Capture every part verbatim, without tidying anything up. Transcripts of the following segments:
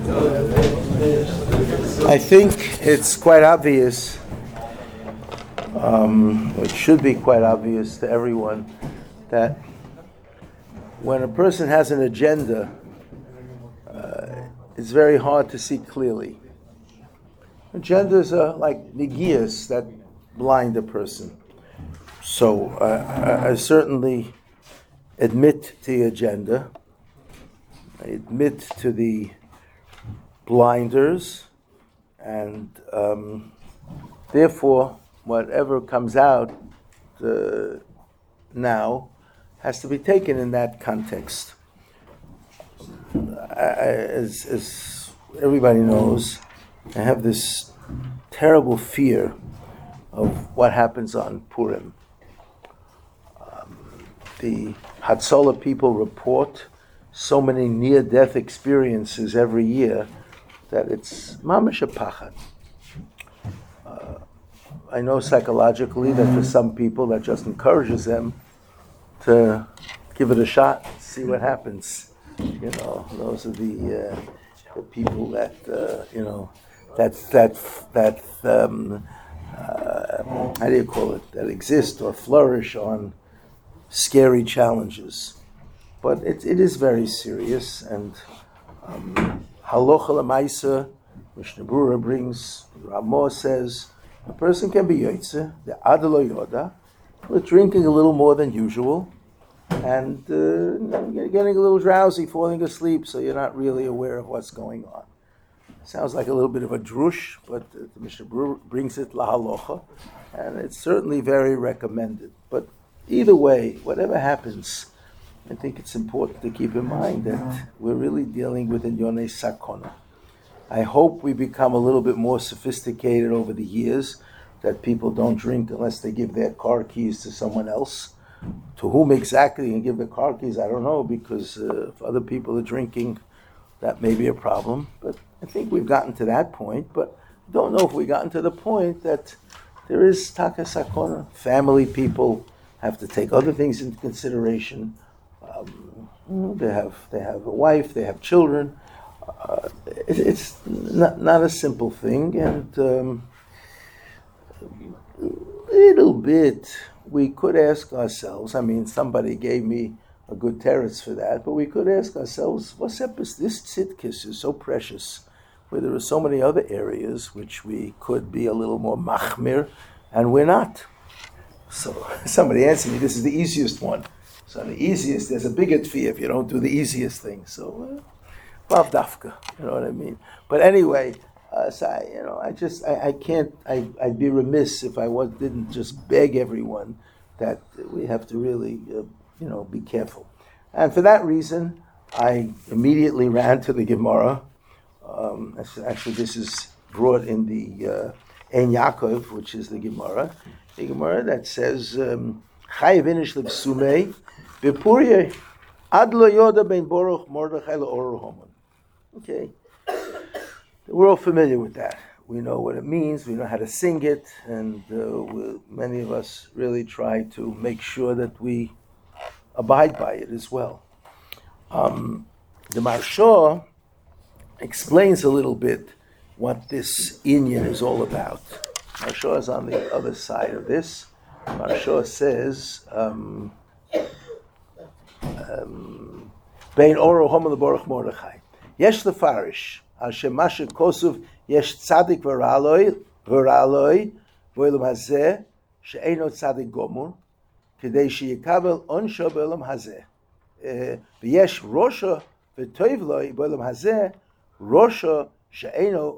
I think it's quite obvious, um, it should be quite obvious to everyone, that when a person has an agenda, uh, it's very hard to see clearly. Agendas are like nigias that blind a person. So uh, I, I certainly admit to the agenda. I admit to the blinders, and um, therefore, whatever comes out uh, now has to be taken in that context. I, as, as everybody knows, I have this terrible fear of what happens on Purim. Um, the Hatzalah people report so many near-death experiences every year that it's mamash a pachad. Uh, I know psychologically that for some people that just encourages them to give it a shot, see what happens. You know, those are the, uh, the people that uh, you know that that that um, uh, how do you call it? That exist or flourish on scary challenges. But it, it is very serious, and um, halacha l'maisa, Mishnah Berurah brings, Ramah says, a person can be yotze, the adelo yoda, with drinking a little more than usual, and uh, getting a little drowsy, falling asleep, so you're not really aware of what's going on. Sounds like a little bit of a drush, but the Mishnah Berurah brings it lahalocha, and it's certainly very recommended. But either way, whatever happens, I think it's important to keep in mind that we're really dealing with inyonei sakona. I hope we become a little bit more sophisticated over the years, that people don't drink unless they give their car keys to someone else. To whom exactly and give the car keys, I don't know, because uh, if other people are drinking, that may be a problem. But I think we've gotten to that point, but I don't know if we've gotten to the point that there is taka sakona. Family people have to take other things into consideration. Um, they have they have a wife, they have children. Uh, it, it's not, not a simple thing, and um, a little bit we could ask ourselves. I mean, somebody gave me a good teretz for that, but we could ask ourselves, what's up is this tzidkis is so precious, where there are so many other areas which we could be a little more machmir, and we're not. So somebody answered me, this is the easiest one. So the easiest, there's a bigger fee if you don't do the easiest thing. So, vav dafka, you know what I mean? But anyway, uh, so I, you know, I just, I, I can't, I, I'd be remiss if I was, didn't just beg everyone that we have to really, uh, you know, be careful. And for that reason, I immediately ran to the Gemara. Um, actually, this is brought in the uh, Ein Yaakov, which is the Gemara. The Gemara that says, Chayev inish lebsumei, Bepurye ad lo yoda ben Baruch Mordechai le'orer homon. Okay, we're all familiar with that. We know what it means. We know how to sing it, and uh, many of us really try to make sure that we abide by it as well. Um, the Maharsha explains a little bit what this inyan is all about. Maharsha is on the other side of this. Maharsha says, um, Bein Oro Homo LeBaruch Mordechai. Yesh lefarish al shemashe kosuv yesh tzadik v'raloi v'raloi v'olam hazeh she'eino tzadik gomur kedei sheyikavel onsho v'olam hazeh v'yesh rosha v'toiv loi v'olam hazeh rosha she'eino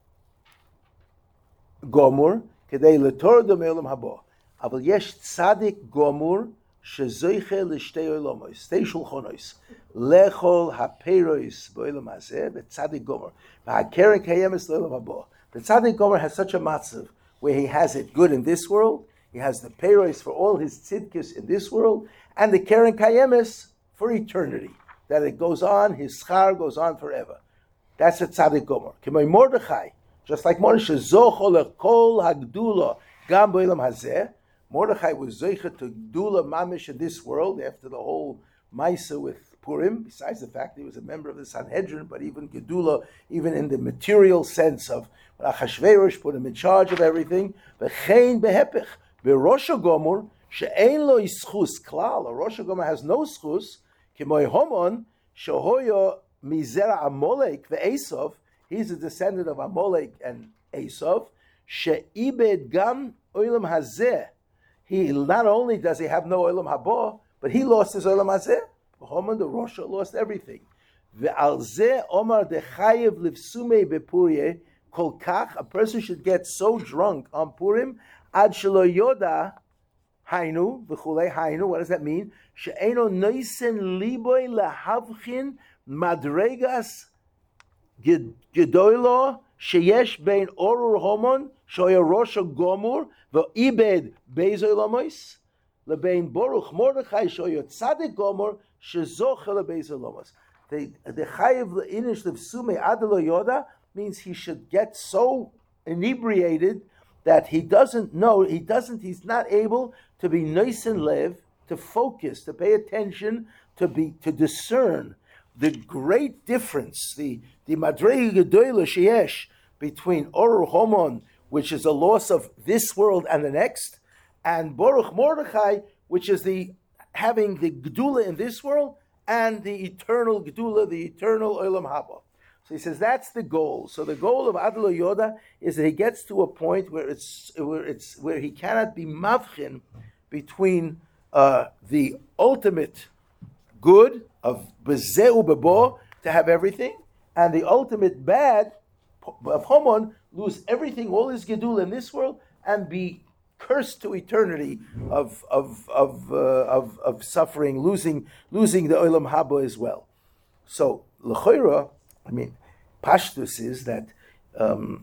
gomur kedei letordo me'olam habo aval yesh tzadik gomur shezoiche l'shtei olamos, stei shulchonos, lechol haperois bo'olam hazeh, the tzaddik gomer, v'hakeren kayemes l'olam habo. The tzaddik gomer has such a matzav where he has it good in this world, he has the perois for all his tzidkis in this world, and the keren kayemes for eternity, that it goes on, his schar goes on forever. That's a tzaddik gomer. K'may Mordechai, just like Mordechai, zocho lekol hagdula gam bo'olam hazeh. Mordechai was zeicha to Gdula Mamish in this world after the whole Maisa with Purim, besides the fact that he was a member of the Sanhedrin, but even Gedula, even in the material sense of Achashverosh put him in charge of everything. V'chein behepech, v'Rosh Gomor, she'ein lo yischus klal, a Rosh Gomor has no schus, k'moy homon, shehoyo mizera Amalek ve'Esav, he's a descendant of Amalek and Esav, she'ibed gam olam hazeh, he not only does he have no olam haba, but he lost his olam hazeh. Haman the Rosh lost everything. Ve'al zeh omar dechayev livsumei bepurie kol kach, a person should get so drunk on Purim ad shelo yoda hainu v'chulei hainu. What does that mean? She'eno noisen liboy lahavchin madregas gedoylo sheyesh bein orur homon shoya Rosh Gomur ve'ibed bezoy lamois lebein Baruch Mordechai shoya tzadik Gomur shezoch lebezoy lamois. The the chayev leinish levsume adelo yoda means he should get so inebriated that he doesn't know, he doesn't, he's not able to be nice and live, to focus, to pay attention, to be to discern the great difference, the the madrei gedoyla sheyesh between Orur Homon, which is a loss of this world and the next, and Baruch Mordechai, which is the having the gedula in this world and the eternal gedula, the eternal olam haba. So he says that's the goal. So the goal of Adlo Yoda is that he gets to a point where it's where it's where he cannot be mavchin between uh, the ultimate good of bezeu bebo, to have everything, and the ultimate bad of Homon, lose everything, all his gedul in this world, and be cursed to eternity of of of uh, of, of suffering, losing losing the olam haba as well. So l'choira, I mean, Pashtus is that um,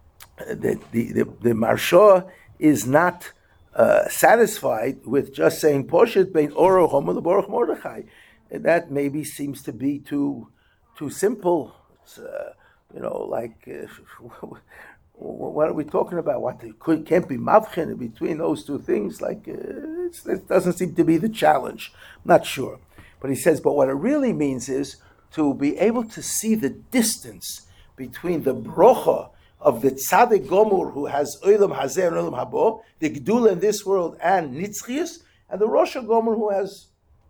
that the the, the Marsha is not uh, satisfied with just saying Poshet bein Oro Homo leBaruch Mordechai. That maybe seems to be too too simple. Uh, you know, like uh, what are we talking about? What could, can't be mavchen between those two things? Like uh, it's, it doesn't seem to be the challenge. I'm not sure, but he says. But what it really means is to be able to see the distance between the brocha of the tzaddik gomur who has olam hazeh and olam habo, the gedula in this world and nitzchius, and the Rosh Gomur who has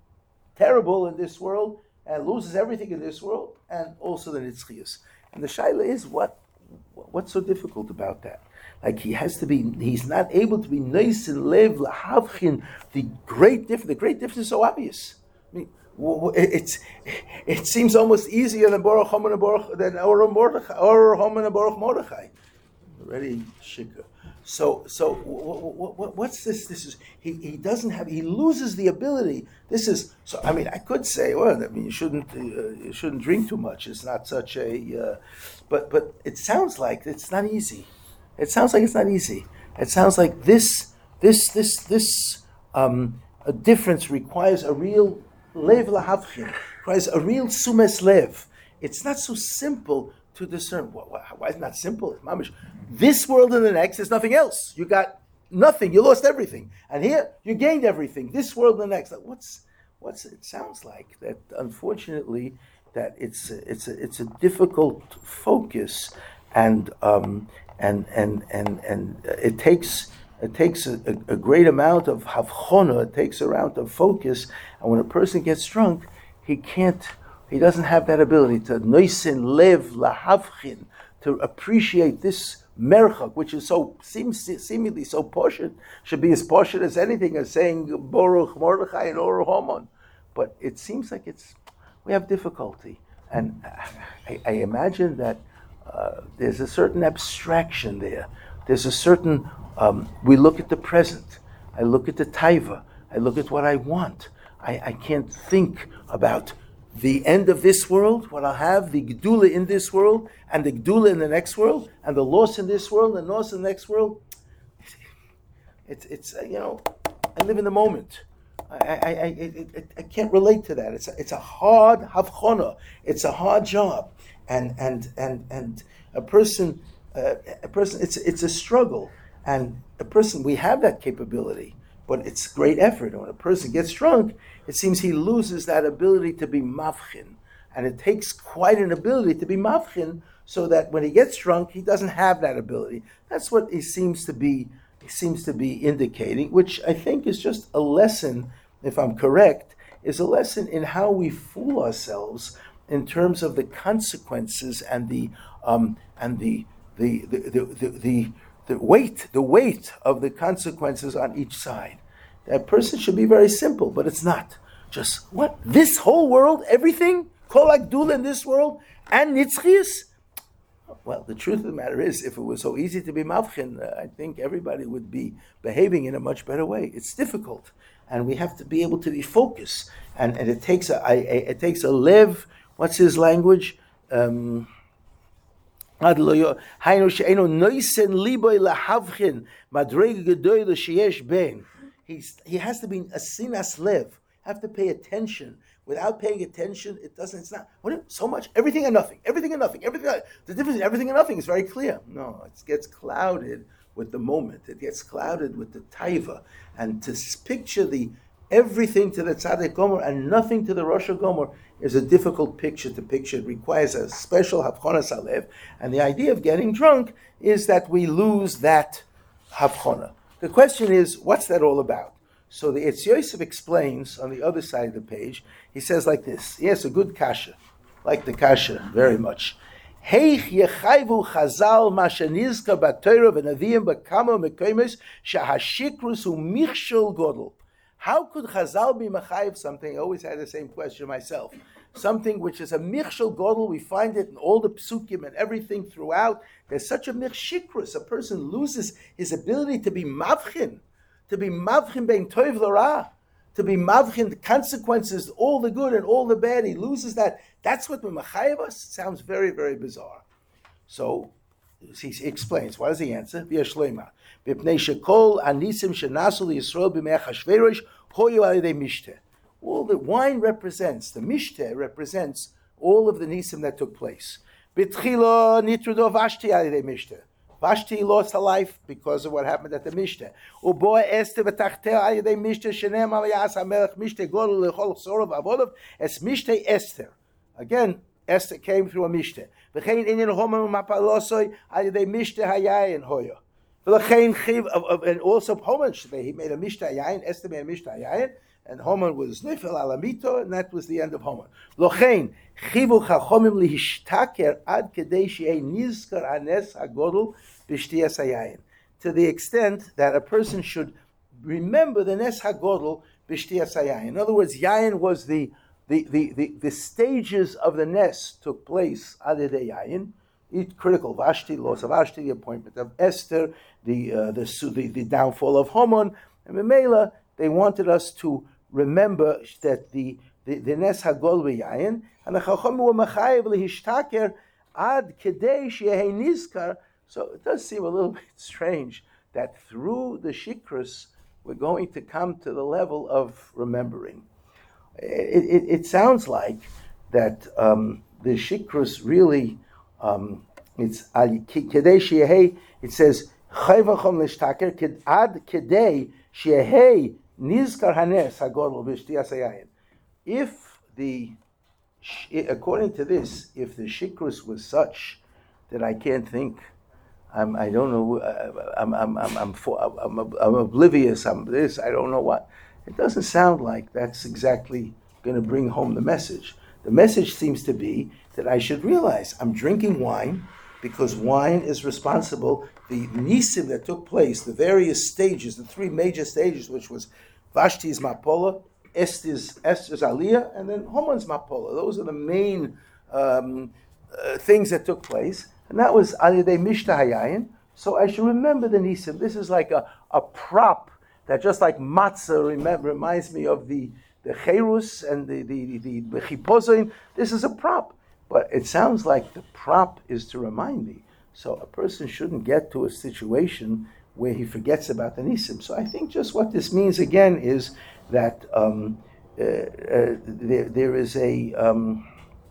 terrible in this world and loses everything in this world, and also the nitzchius. And the shaila is what what's so difficult about that? Like he has to be, he's not able to be nice and live lahavchin. The great difference, the great difference is so obvious. I mean, it's it seems almost easier than Baruch Haman and Baruch than Orur Mordechai, Orur Haman and Baruch Mordechai. Already shikah. So so what, what, what's this? This is he, he doesn't have he loses the ability. This is so. I mean, I could say, well, I mean, you shouldn't uh, you shouldn't drink too much. It's not such a, uh, but but it sounds like it's not easy. It sounds like it's not easy. It sounds like this this this this um, a difference requires a real lev lahavchin, requires a real sumes lev. It's not so simple to discern. Why, why is it not simple? Mamish. This world and the next, there's nothing else. You got nothing. You lost everything. And here, you gained everything. This world and the next. What's what's it sounds like that? Unfortunately, that it's a, it's a, it's a difficult focus, and um, and and and and it takes it takes a, a great amount of havchona. It takes a amount of focus. And when a person gets drunk, he can't. He doesn't have that ability to noisin lev lahavchin, to appreciate this merchak, which is so seems seemingly so poshut, should be as poshut as anything as saying Baruch Mordechai and Orur Homon. But it seems like it's we have difficulty, and I, I imagine that uh, there's a certain abstraction there. There's a certain um, we look at the present. I look at the taiva. I look at what I want. I, I can't think about the end of this world, what I'll have, the gedula in this world, and the gedula in the next world, and the loss in this world, and the loss in the next world. It's, it's uh, you know, I live in the moment. I, I, I, I, I can't relate to that. It's a, it's a hard havchona. It's a hard job, and and and and a person, uh, a person. It's it's a struggle, and a person. We have that capability, but it's great effort. And when a person gets drunk, it seems he loses that ability to be mavchin. And it takes quite an ability to be mavchin, so that when he gets drunk, he doesn't have that ability. That's what he seems to be he seems to be indicating, which I think is just a lesson, if I'm correct, is a lesson in how we fool ourselves in terms of the consequences and the um, and the the the, the, the, the the weight, the weight of the consequences on each side. That person should be very simple, but it's not. Just, what? This whole world, everything? Kol Agdula in this world, and Nitzchias? Well, the truth of the matter is, if it was so easy to be Mavchin, uh, I think everybody would be behaving in a much better way. It's difficult, and we have to be able to be focused. And, and it takes a, a, a it takes a lev, what's his language? Um, He's, he has to be a sinas lev. Have to pay attention. Without paying attention, it doesn't. It's not. What? So much. Everything and nothing. Everything and nothing. Everything. The difference in everything and nothing is very clear. No, it gets clouded with the moment. It gets clouded with the taiva, and to picture the everything to the tzaddik gomer and nothing to the rosh gomer is a difficult picture to picture. It requires a special havchonas alev, and the idea of getting drunk is that we lose that havchona. The question is, what's that all about? So the Eitz Yosef explains on the other side of the page. He says like this. He has a good kasha, like the kasha very much. Heich yechayvu chazal ma shenizka b'Torah v'Neviim b'kama mekomes shehashikrus hu michshol godel. How could Chazal be mechayiv something? I always had the same question myself. Something which is a michshol godel, we find it in all the psukim and everything throughout. There's such a michshikrus. A person loses his ability to be mavchin, to be mavchin bein toiv l'ra, to be mavchin the consequences, all the good and all the bad. He loses that. That's what mechayiv us. Sounds very, very bizarre. So he explains. What is the answer? V'ya shleima. B'pnei shekol anisim shenasu liyisrael b'mei Achashverosh hoyu alidei mishteh. All the wine represents, the mishteh represents all of the nisim that took place. B'tchila nitrudo Vashti alidei mishteh. Vashti lost her life because of what happened at the mishteh. Uboa Esther v'tachteh alidei mishteh shenem alayas hamelech mishteh godol lechol sorov avodov es mishteh Esther. Again, Esther came through a mishteh. V'chein inyan homer mapalosoi alidei mishteh hayayin hoyo. And also Haman, he made a mishteh hayayin. Esther made a mishteh hayayin, and Haman was nifel alamito, and that was the end of Haman. Lochein chivu chachomim lihishtaker ad kedei she'ei nizkar anes hagodol b'shtiyas hayayin. To the extent that a person should remember the nes hagodol b'shtiyas hayayin. In other words, yayin was the the, the, the, the stages of the nes took place ad yayin. Each critical Vashti, loss of Vashti, the appointment of Esther, the uh, the, the the downfall of Haman, and Memela. They wanted us to remember that the the, the Nes Hagol v'Yayin and the Chacham were Machayev lehishtaker ad kedei sheyehei nizkar. So it does seem a little bit strange that through the Shikrus we're going to come to the level of remembering. It it, it sounds like that um, the Shikrus really. Um, it's al kedei sheyehei. It says chayvachom lishtaker ked ad kedei sheyehei nizkar hanes hagodol b'shtiyas hayayin. If the, according to this, if the shikrus was such that I can't think, I'm I don't know, I'm I'm I'm I'm, for, I'm, I'm oblivious. I'm this. I don't know what. It doesn't sound like that's exactly going to bring home the message. The message seems to be that I should realize I'm drinking wine because wine is responsible. The nisim that took place, the various stages, the three major stages, which was Vashti's Mapola, Esther's, Esther's Aliyah, and then Haman's Mapola. Those are the main um, uh, things that took place. And that was Alidei Mishteh Hayayin. So I should remember the nisim. This is like a, a prop that just like matzah remember, reminds me of the the cherus and the the the, the chipozin. This is a prop, but it sounds like the prop is to remind me. So a person shouldn't get to a situation where he forgets about the nisim. So I think just what this means again is that um, uh, uh, there there is a um,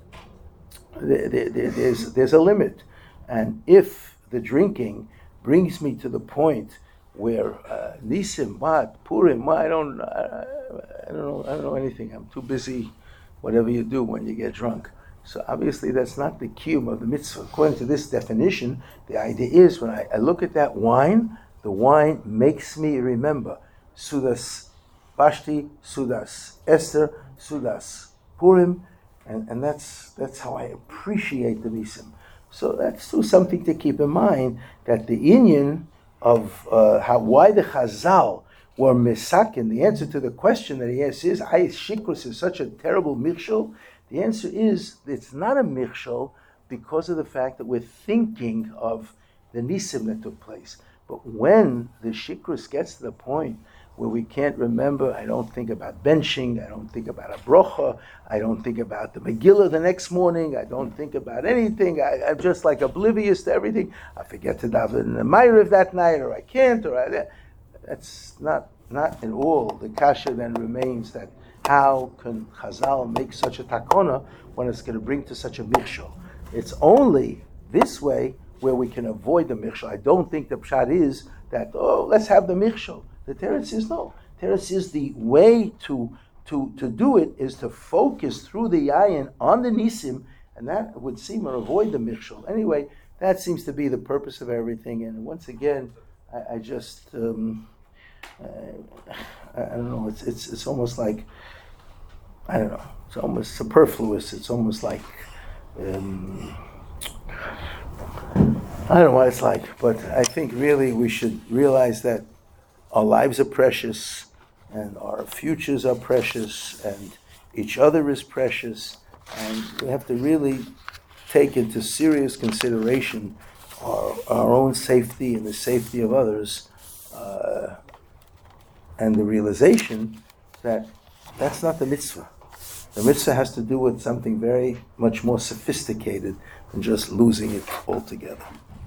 there, there, there's there's a limit, and if the drinking brings me to the point where uh, Nisim, what, Purim, what, I don't, I, I don't know, I don't know anything. I'm too busy, whatever you do when you get drunk. So obviously that's not the kiyum of the mitzvah. According to this definition, the idea is when I, I look at that wine, the wine makes me remember Sudas Vashti, Sudas Esther, Sudas Purim, and, and that's that's how I appreciate the Nisim. So that's too something to keep in mind, that the inyan of uh, how why the Chazal were misakin. The answer to the question that he asks is, "I shikrus is such a terrible michshol." The answer is it's not a michshol because of the fact that we're thinking of the nisim that took place. But when the shikrus gets to the point where we can't remember, I don't think about benching, I don't think about a brocha, I don't think about the Megillah the next morning, I don't think about anything, I, I'm just like oblivious to everything. I forget to daven in the Ma'ariv that night, or I can't, or I, that's not not at all. The kasha then remains that how can Chazal make such a takona when it's going to bring to such a michshol? It's only this way where we can avoid the michshol. I don't think the pshat is that, oh, let's have the michshol. The teretz is no. Teretz is the way to, to, to do it is to focus through the yayin on the nisim, and that would seem to avoid the michshol. Anyway, that seems to be the purpose of everything. And once again, I, I just, um, uh, I, I don't know, it's, it's, it's almost like, I don't know, it's almost superfluous. It's almost like, um, I don't know what it's like, but I think really we should realize that our lives are precious, and our futures are precious, and each other is precious, and we have to really take into serious consideration our, our own safety and the safety of others, uh, and the realization that that's not the mitzvah. The mitzvah has to do with something very much more sophisticated than just losing it altogether.